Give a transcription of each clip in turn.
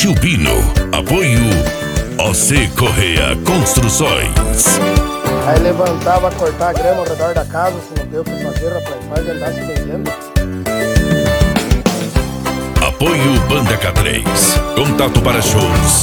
Bino. Apoio OC Correia Construções. Aí levantava, cortar a grama ao redor da casa, se não deu pra fazer, rapaz, vai andar se vendendo. Apoio Banda K3. Contato para shows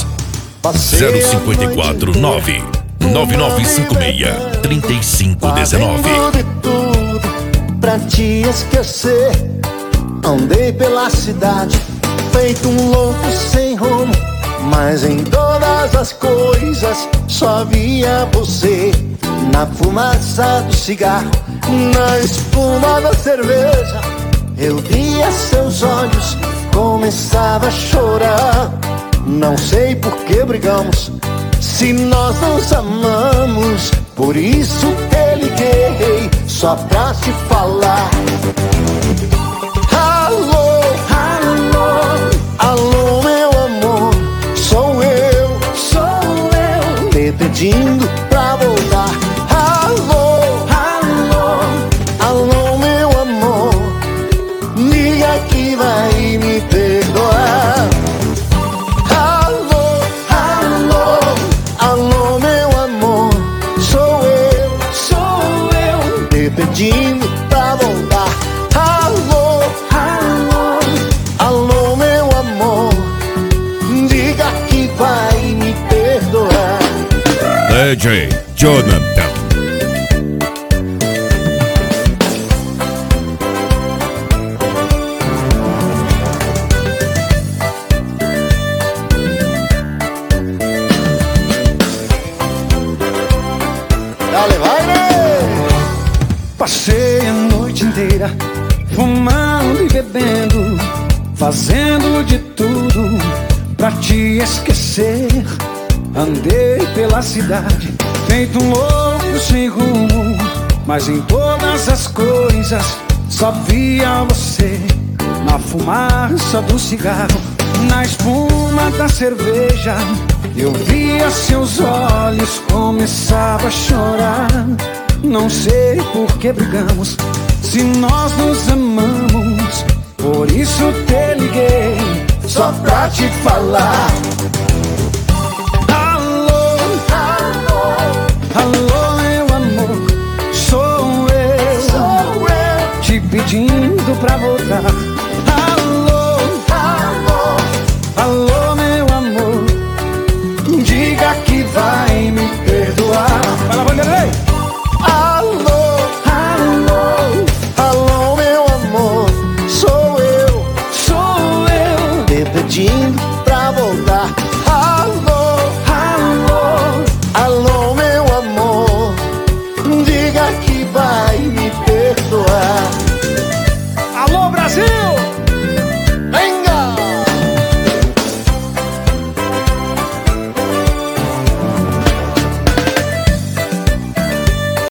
054 9 9956 3519. De tudo pra te esquecer. Andei pela cidade feito um louco sem rumo, mas em todas as coisas só via você. Na fumaça do cigarro, na espuma da cerveja, eu via seus olhos, começava a chorar. Não sei por que brigamos, se nós nos amamos. Por isso te liguei, só pra te falar. Alô, alô, alô, meu amor. Sou eu te pedindo pra voltar. Alô, alô, alô, meu amor. Liga que vai me perdoar. Alô, alô, alô, meu amor. Sou eu te pedindo pra voltar. Alô, alô, alô, meu amor. Diga que vai me perdoar. DJ Jonathan. Dale, vai, né? Passei a noite inteira fumando e bebendo, fazendo de tudo pra te esquecer. Andei pela cidade feito um louco sem rumo, mas em todas as coisas só via você. Na fumaça do cigarro, na espuma da cerveja, eu via seus olhos, começava a chorar. Não sei por que brigamos, se nós nos amamos. Por isso te liguei, só pra te falar. Alô, alô, alô, meu amor. Sou eu te pedindo pra voltar.